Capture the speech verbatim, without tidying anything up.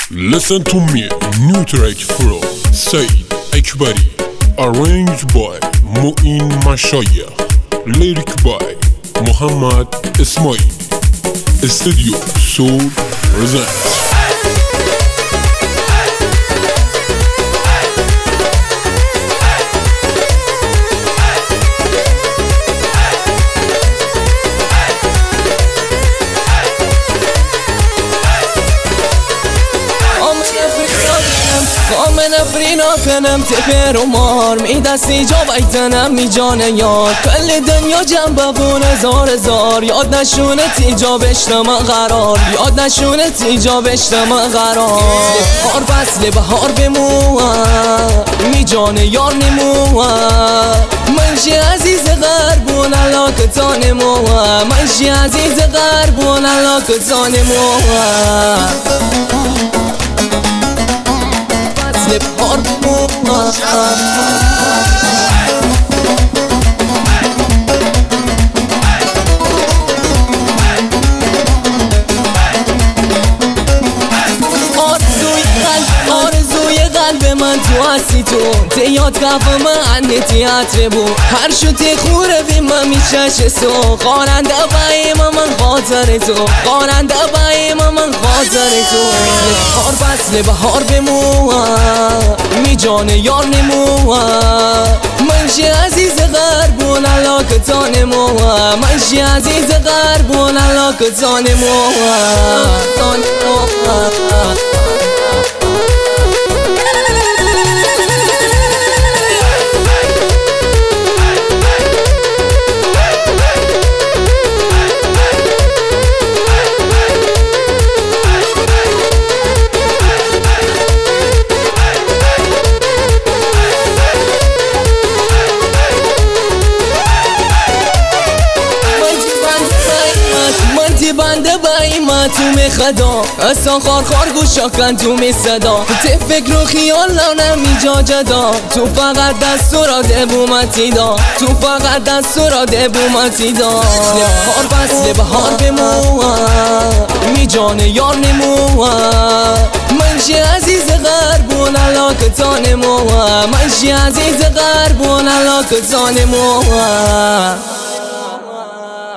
Listen to me, new track from Said Ekbari, arranged by Mu'in Mashaya, lyric by Muhammad Ismail, Studio Soul presents. نفرینا کنم تپر و مار می دستی جا بیتنم می جان یار کل دنیا جنبه بون هزار هزار یاد نشونه تیجا بشتم قرار یاد نشونه تیجا بشتم قرار هار فصل بهار بموه می جان یار نموه منشی عزیز غربون علاقتا نموه منشی عزیز غربون علاقتا نموه بهار بموه آرزوی قلب من تو هستی تو تیاد کف من تیاتر بو هر شوتی خوره بی من میچش سو قارنده بایم من خاطر تو قارنده بایم من خاطر تو هر فصل بهار بموه می جان یار نموه منشی عزیز غربون علاقتا نموه منشی عزیز غربون علاقتا نموه بنده بایی ما تو می خدا اصلا خار خار گوشا کن تو می صدا تی فکر و خیال نمی جا جدا تو فقط دست را ده بومتی دا تو فقط دست را ده بومتی دا هار فصل بهار بموه می جان یار نموه منشی عزیز غربون علاقتا نموه منشی عزیز غربون علاقتا نموه